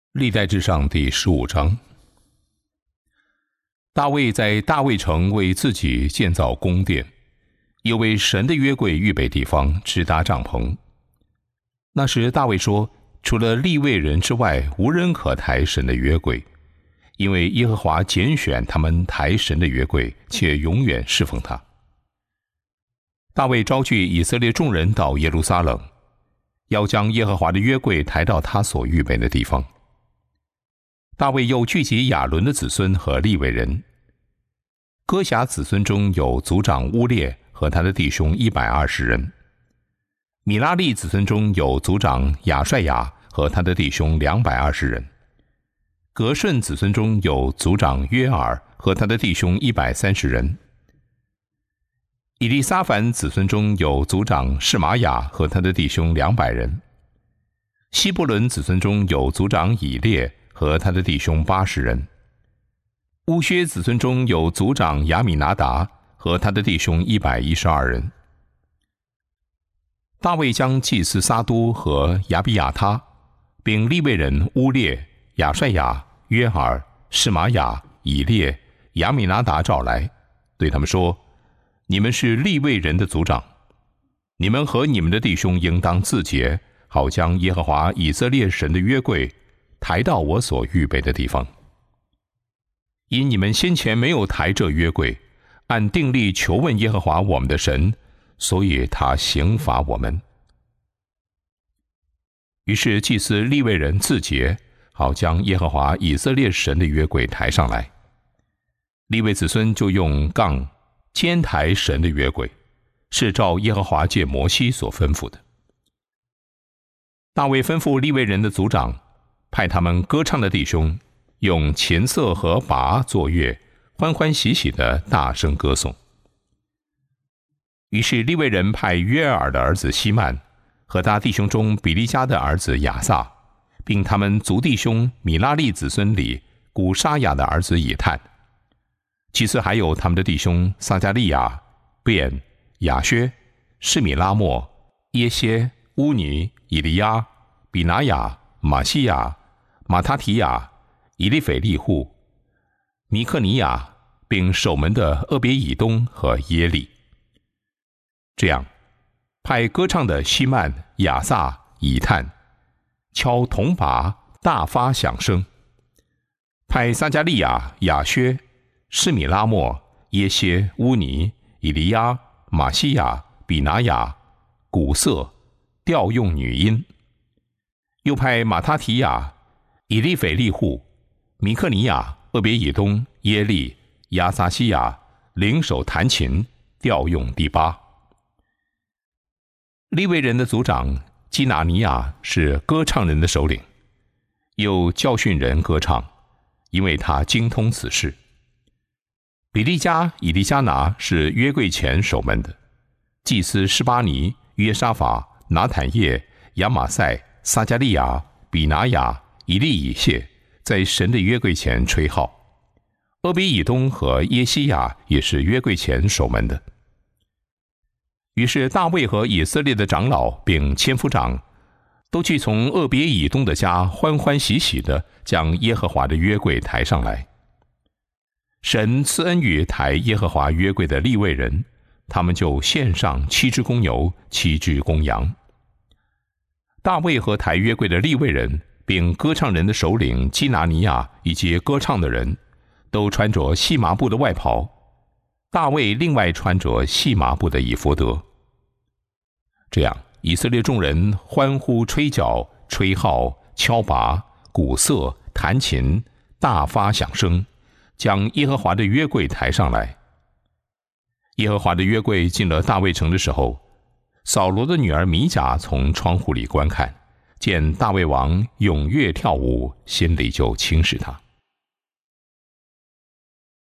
历代志上第15章，大卫在大卫城为自己建造宫殿，又为神的约柜预备地方，支搭帐篷。那时大卫说，除了利未人之外，无人可抬神的约柜，因为耶和华拣选他们抬神的约柜，且永远侍奉他。大卫召聚以色列众人到耶路撒冷，要将耶和华的约柜抬到他所预备的地方。大卫又聚集亚伦的子孙和利未人。哥辖子孙中有族长乌列和他的弟兄120人。米拉利子孙中有族长亚帅亚和他的弟兄220人。革顺子孙中有族长约尔和他的弟兄130人。以利撒凡子孙中有族长示玛雅和他的弟兄200人。希伯伦子孙中有族长以列和他的弟兄80人。乌薛子孙中有族长亚米拿达和他的弟兄112人。大卫将祭司撒都和亚比亚他，并利未人乌列、亚帅亚、约尔、示玛雅、以列、亚米拿达召来，对他们说：你们是利未人的族长，你们和你们的弟兄应当自洁，好将耶和华以色列神的约柜抬到我所预备的地方。因你们先前没有抬这约柜，按定例求问耶和华我们的神，所以他刑罚我们。于是祭司利未人自洁，好将耶和华以色列神的约柜抬上来。利未子孙就用杠肩抬神的约柜，是照耶和华借摩西所吩咐的。大卫吩咐利未人的族长，派他们歌唱的弟兄用琴瑟和拔作乐，欢欢喜喜地大声歌颂。于是利未人派约尔的儿子希曼和他弟兄中比利家的儿子亚撒，并他们族弟兄米拉利子孙里古沙雅的儿子以探，其次还有他们的弟兄撒加利亚、便、亚薛、示米拉莫、耶歇、乌尼、以利亚、比拿雅、马西亚、马他提亚、以利斐利户、米克尼亚，并守门的俄别以东和耶利。这样，派歌唱的希曼、亚撒、以探敲铜钹，大发响声；派撒加利亚、亚薛、示米拉莫、耶歇、乌尼、以利亚、马西亚、比拿雅、鼓瑟，调用女音；又派马他提亚、以利斐利户、米克尼亚、俄别以东、耶利、亚撒西亚领手弹琴，调用第8。利未人的族长基拿尼亚是歌唱人的首领，又教训人歌唱，因为他精通此事。比利家以利加拿是约柜前守门的，祭司施巴尼、约沙法、拿坦叶、亚玛塞、撒加利亚、比拿雅、以利以谢在神的约柜前吹号。俄别以东和耶西亚也是约柜前守门的。于是大卫和以色列的长老并千夫长都去从俄别以东的家欢欢喜喜地将耶和华的约柜抬上来。神赐恩于抬耶和华约柜的利未人，他们就献上7只公牛、7只公羊。大卫和抬约柜的利未人，并歌唱人的首领基拿尼亚以及歌唱的人，都穿着细麻布的外袍，大卫另外穿着细麻布的以弗得。这样，以色列众人欢呼吹角、吹号、敲钹、鼓瑟、弹琴，大发响声，将耶和华的约柜抬上来。耶和华的约柜进了大卫城的时候，扫罗的女儿米甲从窗户里观看，见大卫王踊跃跳舞，心里就轻视他。